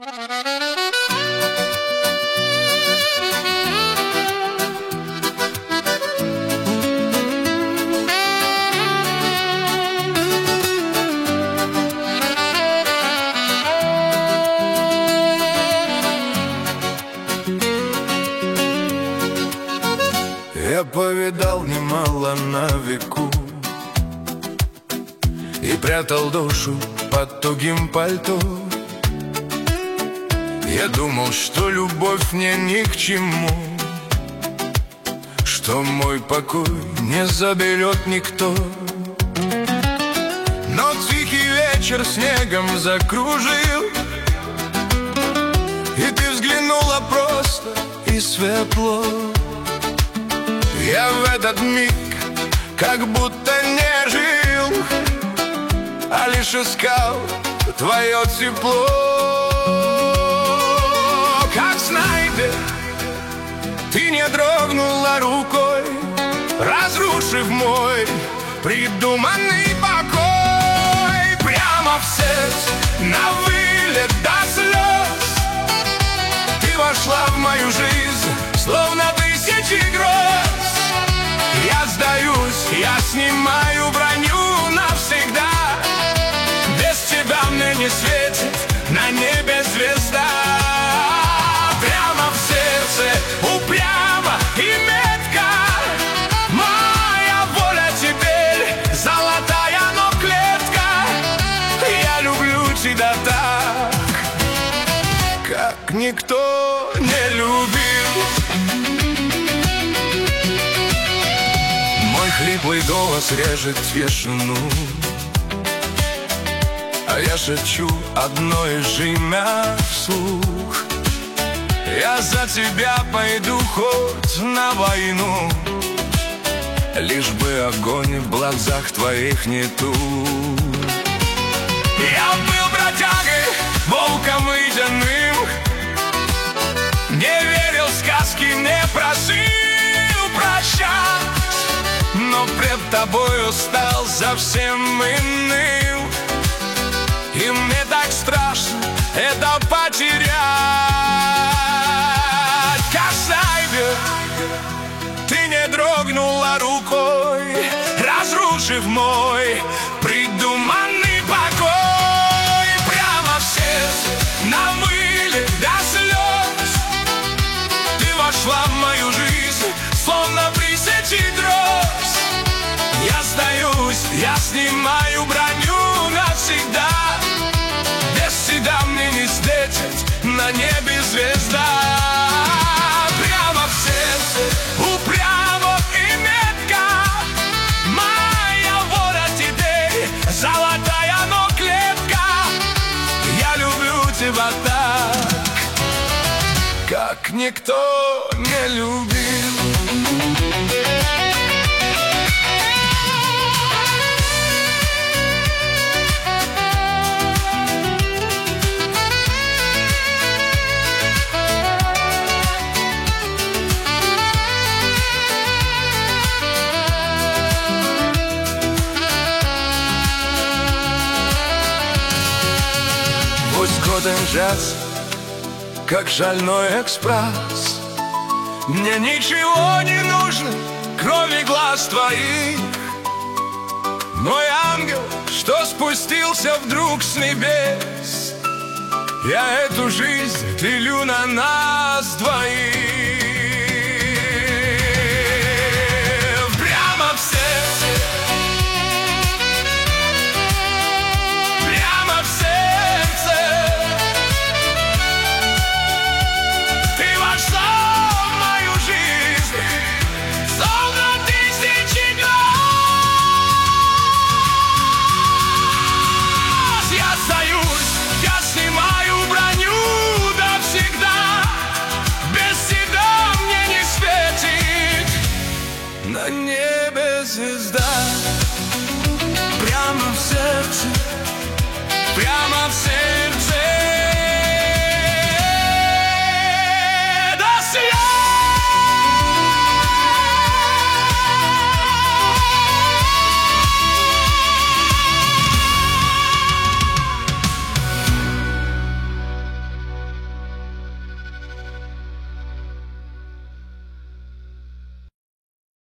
Я повидал немало на веку и прятал душу под тугим пальто. Я думал, что любовь мне ни к чему, что мой покой не заберет никто. Но тихий вечер снегом закружил, и ты взглянула просто и светло. Я в этот миг как будто не жил, а лишь искал твое тепло. Как снайпер ты не дрогнула рукой, разрушив мой придуманный покой. Прямо в сердце, на вылет до слез, ты вошла в мою жизнь, словно тысячи гроз. Я сдаюсь, я снимаю броню навсегда. Без тебя мне не светит на небе звезда. Прямо в сердце, упрямо и метко, моя воля теперь золотая, но клетка. Я люблю тебя так, как никто не любил. Хриплый голос режет тишину, а я шепчу одно и жимя вслух: я за тебя пойду хоть на войну, лишь бы огонь в глазах твоих не тух. Я был бродягой, волком ледяным, не верил в сказки, не просил прощать. Но пред тобою стал совсем иным, и мне так страшно это потерять. Как снайпер ты не дрогнула рукой, разрушив мой придуманный покой. Прямо в сердце, на вылет до слез, ты вошла в мою жизнь, словно присечь дрожь. Я сдаюсь, я снимаю броню навсегда. Без тебя мне не светит на небе звезда. Прямо в сердце, упрямо и метко, моя воля теперь золотая, но клетка. Я люблю тебя так, как никто не любил. Пусть годы мчатся, как шальной экспресс, мне ничего не нужно, кроме глаз твоих. Мой ангел, что спустился вдруг с небес, я эту жизнь делю на нас двоих.